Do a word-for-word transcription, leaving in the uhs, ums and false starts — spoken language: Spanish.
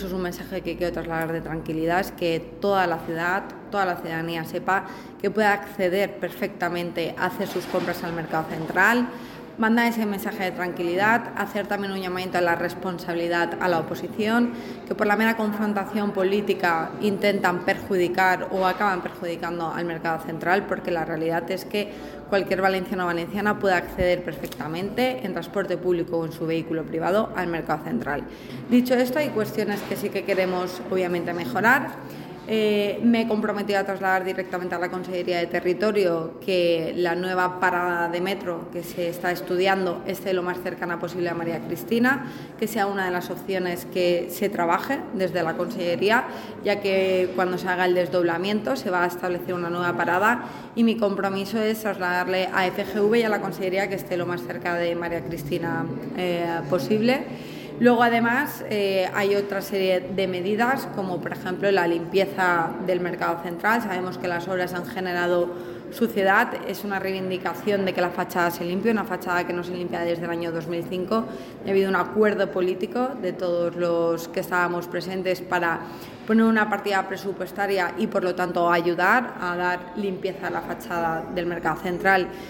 Eso es un mensaje que quiero trasladar de tranquilidad, es que toda la ciudad, toda la ciudadanía sepa que puede acceder perfectamente a hacer sus compras al mercado central. Manda ese mensaje de tranquilidad, hacer también un llamamiento a la responsabilidad a la oposición, que por la mera confrontación política intentan perjudicar o acaban perjudicando al mercado central, porque la realidad es que cualquier valenciano o valenciana puede acceder perfectamente en transporte público o en su vehículo privado al mercado central. Dicho esto, hay cuestiones que sí que queremos obviamente mejorar. Eh, me he comprometido a trasladar directamente a la Consellería de Territorio que la nueva parada de metro que se está estudiando esté lo más cercana posible a María Cristina, que sea una de las opciones que se trabaje desde la Consellería, ya que cuando se haga el desdoblamiento se va a establecer una nueva parada y mi compromiso es trasladarle a F G V y a la Consellería que esté lo más cerca de María Cristina eh, posible. Luego, además, eh, hay otra serie de medidas, como por ejemplo la limpieza del mercado central. Sabemos que las obras han generado suciedad, es una reivindicación de que la fachada se limpie, una fachada que no se limpia desde el año dos mil cinco. Ha habido un acuerdo político de todos los que estábamos presentes para poner una partida presupuestaria y, por lo tanto, ayudar a dar limpieza a la fachada del mercado central